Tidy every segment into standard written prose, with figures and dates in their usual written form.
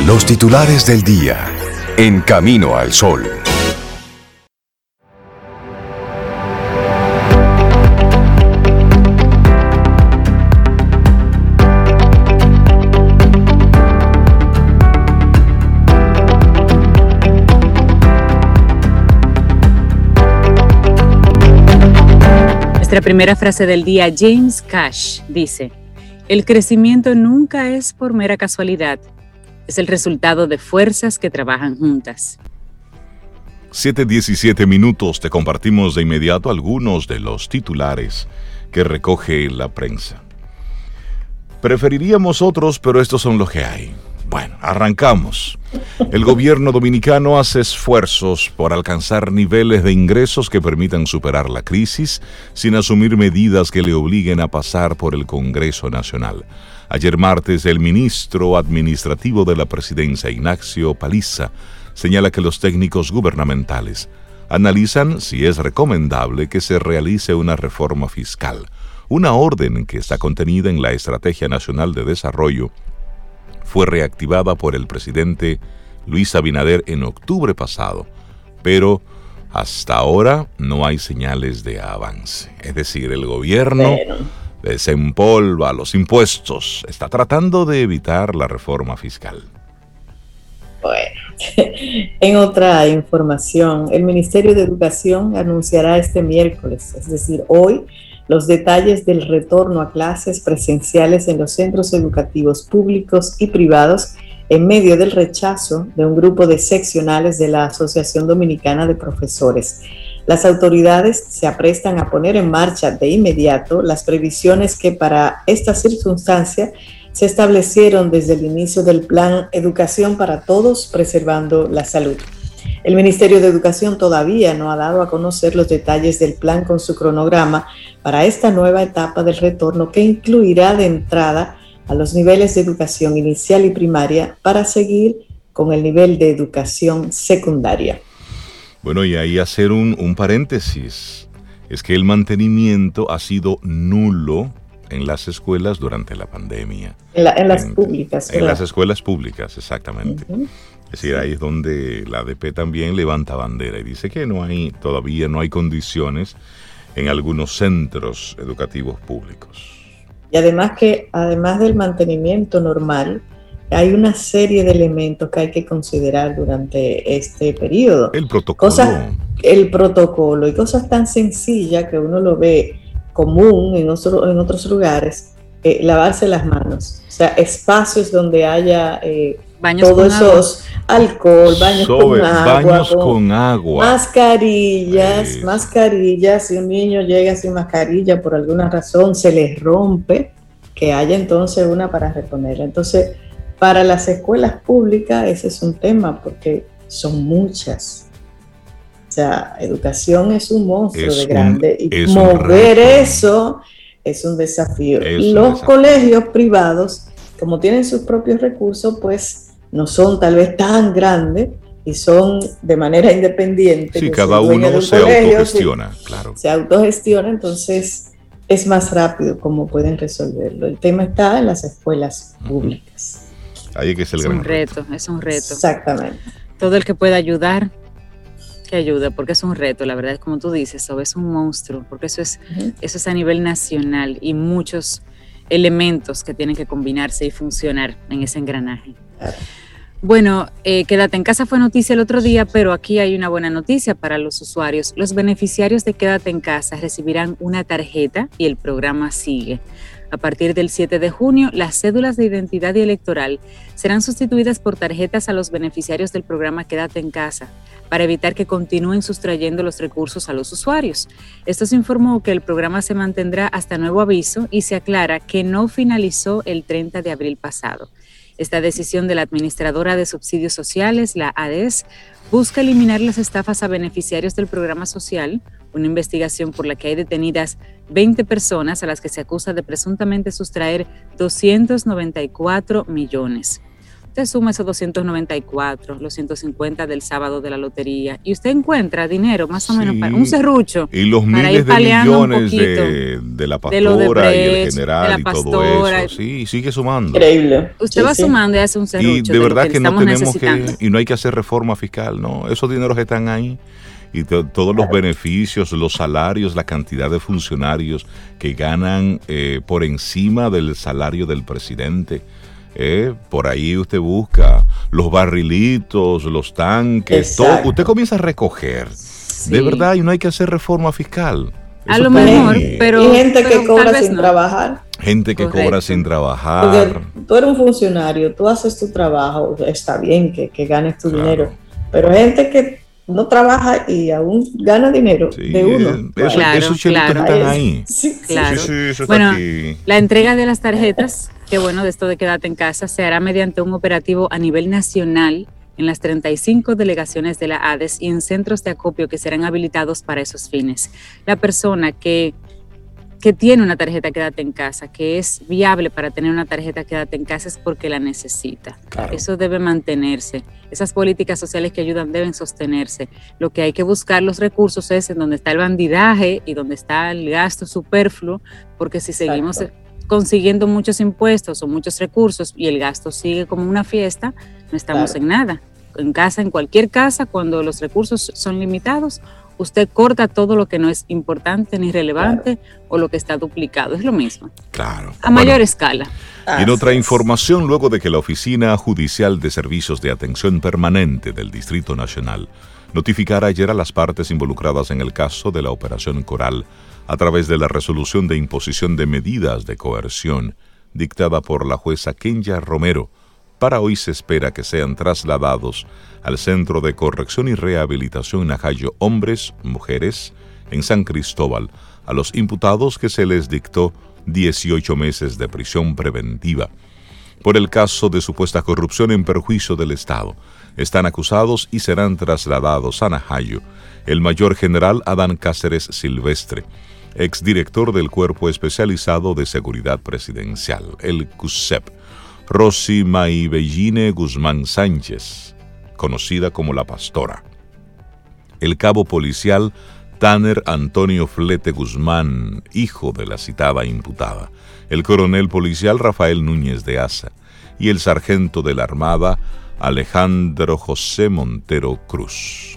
Los titulares del día en Camino al Sol. Nuestra primera frase del día, James Cash, dice: el crecimiento nunca es por mera casualidad, es el resultado de fuerzas que trabajan juntas. 7:17 minutos, te compartimos de inmediato algunos de los titulares que recoge la prensa. Preferiríamos otros, pero estos son los que hay. Bueno, arrancamos. El gobierno dominicano hace esfuerzos por alcanzar niveles de ingresos que permitan superar la crisis sin asumir medidas que le obliguen a pasar por el Congreso Nacional. Ayer martes, el ministro administrativo de la presidencia, Ignacio Paliza, señala que los técnicos gubernamentales analizan si es recomendable que se realice una reforma fiscal, una orden que está contenida en la Estrategia Nacional de Desarrollo. Fue reactivada por el presidente Luis Abinader en octubre pasado, pero hasta ahora no hay señales de avance. Es decir, el gobierno desempolva los impuestos, está tratando de evitar la reforma fiscal. Bueno, en otra información, el Ministerio de Educación anunciará este miércoles, es decir, hoy, los detalles del retorno a clases presenciales en los centros educativos públicos y privados en medio del rechazo de un grupo de seccionales de la Asociación Dominicana de Profesores. Las autoridades se aprestan a poner en marcha de inmediato las previsiones que para esta circunstancia se establecieron desde el inicio del Plan Educación para Todos, preservando la salud. El Ministerio de Educación todavía no ha dado a conocer los detalles del plan con su cronograma para esta nueva etapa del retorno, que incluirá de entrada a los niveles de educación inicial y primaria para seguir con el nivel de educación secundaria. Bueno, y ahí hacer un paréntesis. Es que el mantenimiento ha sido nulo en las escuelas durante la pandemia. En las públicas. En las escuelas públicas, exactamente. Uh-huh. Es decir, ahí es donde la ADP también levanta bandera y dice que todavía no hay condiciones en algunos centros educativos públicos. Y además del mantenimiento normal, hay una serie de elementos que hay que considerar durante este periodo. El protocolo y cosas tan sencillas que uno lo ve común en otros lugares, lavarse las manos. O sea, espacios donde haya todos esos alcohol, baños con agua, mascarillas. Si un niño llega sin mascarilla por alguna razón, se les rompe, que haya entonces una para reponerla. Entonces, para las escuelas públicas ese es un tema porque son muchas. O sea, educación es un monstruo de grande y mover eso es un desafío. Los colegios privados, como tienen sus propios recursos, pues no son tal vez tan grandes y son de manera independiente. Sí, cada uno se autogestiona, claro. Se autogestiona, entonces es más rápido como pueden resolverlo. El tema está en las escuelas públicas. Ahí que es el gran reto. Es un reto. Exactamente. Todo el que pueda ayudar, que ayude, porque es un reto, la verdad es como tú dices, es un monstruo, porque eso es a nivel nacional y muchos elementos que tienen que combinarse y funcionar en ese engranaje. Claro. Bueno, Quédate en Casa fue noticia el otro día, pero aquí hay una buena noticia para los usuarios. Los beneficiarios de Quédate en Casa recibirán una tarjeta y el programa sigue. A partir del 7 de junio, las cédulas de identidad y electoral serán sustituidas por tarjetas a los beneficiarios del programa Quédate en Casa, para evitar que continúen sustrayendo los recursos a los usuarios. Esto se informó que el programa se mantendrá hasta nuevo aviso y se aclara que no finalizó el 30 de abril pasado. Esta decisión de la Administradora de Subsidios Sociales, la ADES, busca eliminar las estafas a beneficiarios del programa social, una investigación por la que hay detenidas 20 personas a las que se acusa de presuntamente sustraer 294 millones. Usted suma esos 294, los 150 del sábado de la lotería, y usted encuentra dinero más o menos para un serrucho. Y los miles de millones de la pastora y el general y todo eso. Sí, sigue sumando. Increíble. Usted va sumando y hace un serrucho. Y de verdad que no tenemos y no hay que hacer reforma fiscal, no. Esos dineros están ahí. Y todos los beneficios, los salarios, la cantidad de funcionarios que ganan por encima del salario del presidente. Por ahí usted busca los barrilitos, los tanques, todo. Usted comienza a recoger. Sí. De verdad, y no hay que hacer reforma fiscal. A lo mejor, pero... Y gente que cobra sin trabajar. Gente que cobra sin trabajar. Porque tú eres un funcionario, tú haces tu trabajo, está bien que ganes tu dinero, pero gente que no trabaja y aún gana dinero de uno. Esos chelitos están ahí. Sí, claro. Sí, eso bueno, está aquí. La entrega de las tarjetas, que bueno, de esto de quédate en casa, se hará mediante un operativo a nivel nacional en las 35 delegaciones de la ADES y en centros de acopio que serán habilitados para esos fines. La persona que tiene una tarjeta Quédate en Casa, que es viable para tener una tarjeta Quédate en Casa, es porque la necesita. Claro. Eso debe mantenerse. Esas políticas sociales que ayudan deben sostenerse. Lo que hay que buscar los recursos es en donde está el bandidaje y donde está el gasto superfluo, porque si seguimos consiguiendo muchos impuestos o muchos recursos y el gasto sigue como una fiesta, no estamos en nada. En casa, en cualquier casa, cuando los recursos son limitados, usted corta todo lo que no es importante ni relevante o lo que está duplicado. Es lo mismo. Claro. A mayor escala. Y en otra información, luego de que la Oficina Judicial de Servicios de Atención Permanente del Distrito Nacional notificara ayer a las partes involucradas en el caso de la Operación Coral a través de la resolución de imposición de medidas de coerción dictada por la jueza Kenya Romero, para hoy se espera que sean trasladados al Centro de Corrección y Rehabilitación Najayo Hombres, Mujeres, en San Cristóbal, a los imputados que se les dictó 18 meses de prisión preventiva. Por el caso de supuesta corrupción en perjuicio del Estado, están acusados y serán trasladados a Najayo el mayor general Adán Cáceres Silvestre, exdirector del Cuerpo Especializado de Seguridad Presidencial, el CUSEP, Rosy Maybelline Guzmán Sánchez, conocida como La Pastora, el cabo policial Tanner Antonio Flete Guzmán, hijo de la citada imputada, el coronel policial Rafael Núñez de Asa y el sargento de la Armada Alejandro José Montero Cruz.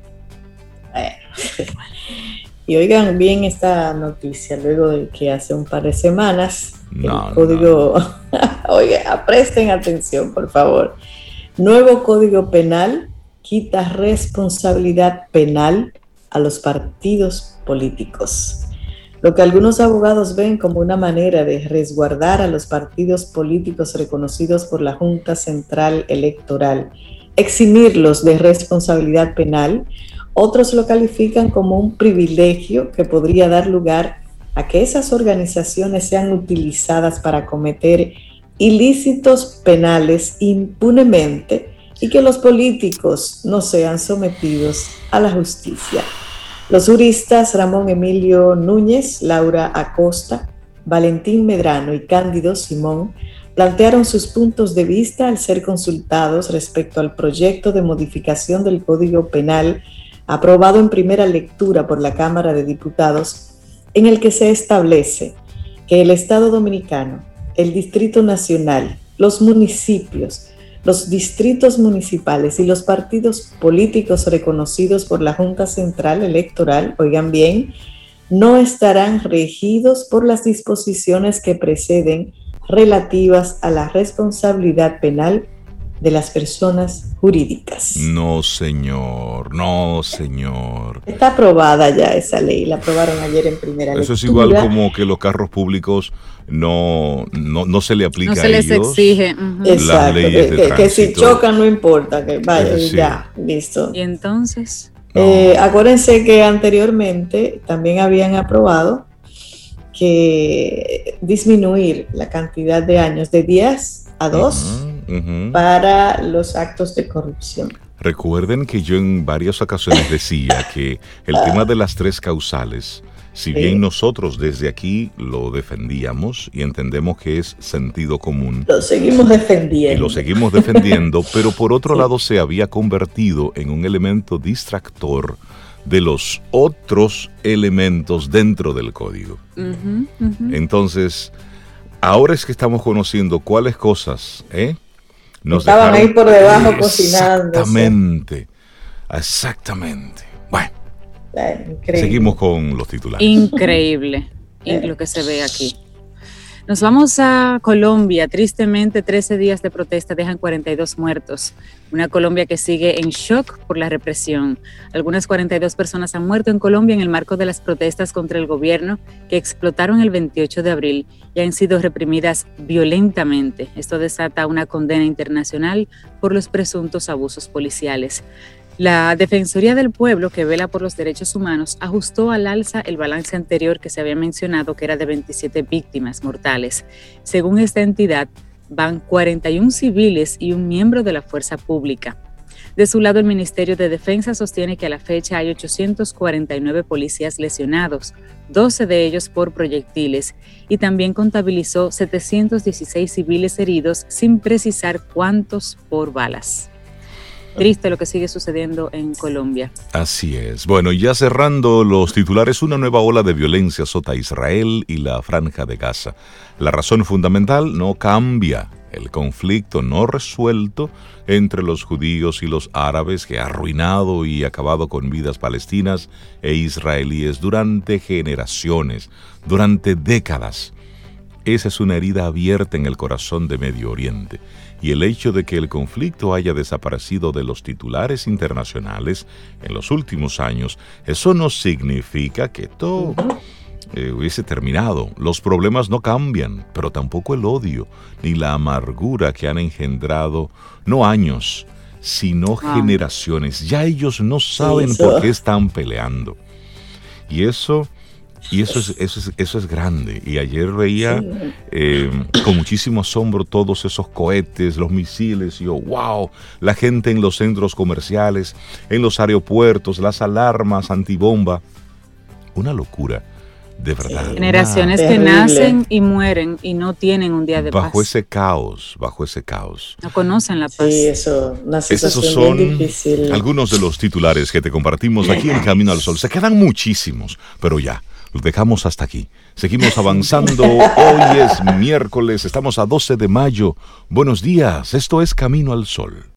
Y oigan bien esta noticia, luego de que hace un par de semanas el código... Oigan, presten atención, por favor. Nuevo Código Penal quita responsabilidad penal a los partidos políticos. Lo que algunos abogados ven como una manera de resguardar a los partidos políticos reconocidos por la Junta Central Electoral, eximirlos de responsabilidad penal, otros lo califican como un privilegio que podría dar lugar a que esas organizaciones sean utilizadas para cometer ilícitos penales impunemente y que los políticos no sean sometidos a la justicia. Los juristas Ramón Emilio Núñez, Laura Acosta, Valentín Medrano y Cándido Simón plantearon sus puntos de vista al ser consultados respecto al proyecto de modificación del Código Penal aprobado en primera lectura por la Cámara de Diputados, en el que se establece que el Estado Dominicano, el Distrito Nacional, los municipios, los distritos municipales y los partidos políticos reconocidos por la Junta Central Electoral, oigan bien, no estarán regidos por las disposiciones que preceden relativas a la responsabilidad penal de las personas jurídicas. No, señor, no, señor. Está aprobada ya esa ley, la aprobaron ayer en primera lectura. Eso es igual como que los carros públicos no se le aplica a ellos. No se les exige. Exacto, leyes de tránsito. Que si chocan no importa, que vaya, ya, listo. ¿Y entonces? Acuérdense que anteriormente también habían aprobado que disminuir la cantidad de años de 10 a 2 para los actos de corrupción. Recuerden que yo en varias ocasiones decía que el tema de las 3 causales Si bien nosotros desde aquí lo defendíamos y entendemos que es sentido común. Lo seguimos defendiendo. Y lo seguimos defendiendo, pero por otro lado se había convertido en un elemento distractor de los otros elementos dentro del código. Entonces, ahora es que estamos conociendo cuáles cosas nos estaban dejaron, ahí por debajo cocinando. Exactamente. Bueno, increíble. Seguimos con los titulares. Increíble lo que se ve aquí. Nos vamos a Colombia. Tristemente, 13 días de protesta dejan 42 muertos. Una Colombia que sigue en shock por la represión. Algunas 42 personas han muerto en Colombia en el marco de las protestas contra el gobierno que explotaron el 28 de abril y han sido reprimidas violentamente. Esto desata una condena internacional por los presuntos abusos policiales. La Defensoría del Pueblo, que vela por los derechos humanos, ajustó al alza el balance anterior que se había mencionado, que era de 27 víctimas mortales. Según esta entidad, van 41 civiles y un miembro de la fuerza pública. De su lado, el Ministerio de Defensa sostiene que a la fecha hay 849 policías lesionados, 12 de ellos por proyectiles, y también contabilizó 716 civiles heridos, sin precisar cuántos por balas. Triste lo que sigue sucediendo en Colombia. Así es. Bueno, ya cerrando los titulares, una nueva ola de violencia azota a Israel y la Franja de Gaza. La razón fundamental no cambia. El conflicto no resuelto entre los judíos y los árabes que ha arruinado y acabado con vidas palestinas e israelíes durante generaciones, durante décadas. Esa es una herida abierta en el corazón de Medio Oriente. Y el hecho de que el conflicto haya desaparecido de los titulares internacionales en los últimos años, eso no significa que todo hubiese terminado. Los problemas no cambian, pero tampoco el odio ni la amargura que han engendrado, no años, sino generaciones. Ya ellos no saben por qué están peleando. Y eso es grande. Y ayer veía con muchísimo asombro todos esos cohetes, los misiles, y yo, wow, la gente en los centros comerciales, en los aeropuertos, las alarmas antibomba. Una locura, de verdad. Generaciones que nacen y mueren y no tienen un día de paz. Bajo ese caos. No conocen la paz. Sí, eso, una situación Esos son bien difícil. Algunos de los titulares que te compartimos aquí en Camino al Sol. Se quedan muchísimos, pero ya. Lo dejamos hasta aquí. Seguimos avanzando. Hoy es miércoles, estamos a 12 de mayo. Buenos días, esto es Camino al Sol.